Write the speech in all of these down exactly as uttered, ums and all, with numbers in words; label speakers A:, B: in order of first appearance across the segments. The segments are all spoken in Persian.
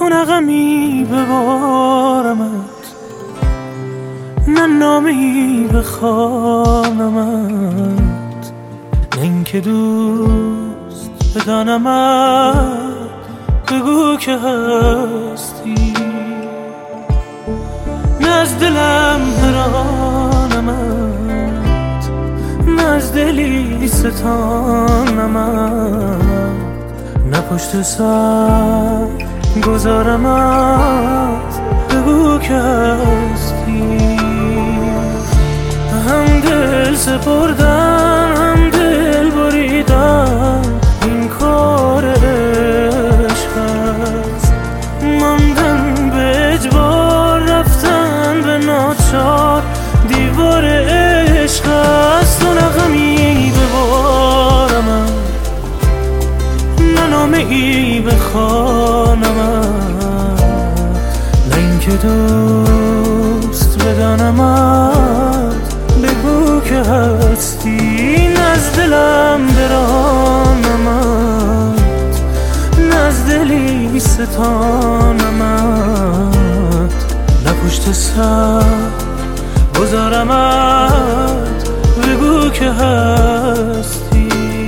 A: تو نغمی ببارمت، نه نامی بخوانمت، نه اینکه دوست بدانمت. بگو که هستی، نه از دلم برانمت، نه از دلی ستانمت، نه پشت سر گذارمت. بگو که هستی. هم دل سپردن هم دل بریدن، این کار عشق است. ماندن به اجبار، رفتن به ناچار، دیوار عشق است. تو نغمی ببارمت، نه نامه ای بخوانمت، نه اینکه دوست بدانمت. بگو که هستی، نه از دلم برانمت، نه از دلی ستانمت، نه پشت سر گذارمت. بگو که هستی.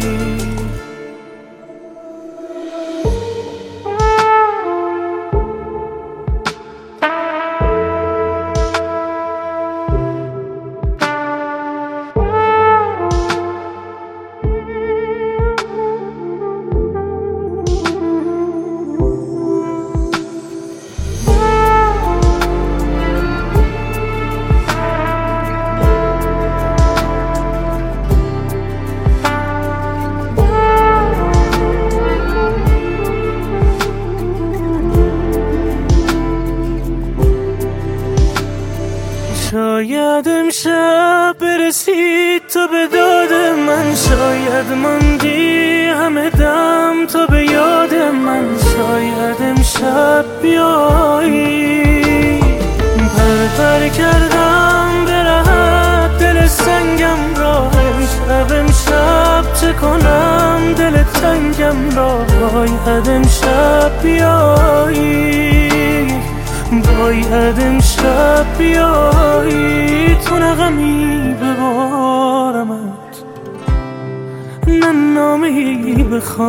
A: شاید امشب برسید تو به داد من، شاید ماندی همه دم تو به یاد من. شاید امشب بیایی، پر پر کردم به راحت دل سنگم را. امشب امشب چه کنم دل تنگم را. باید امشب بیایی، باید امشب بیایی. تو نغمی ببارمت، نه نامی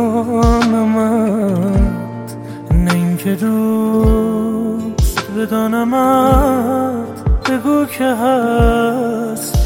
A: بخوانمت، نه اینکه دوست بدانمت. بگو که هست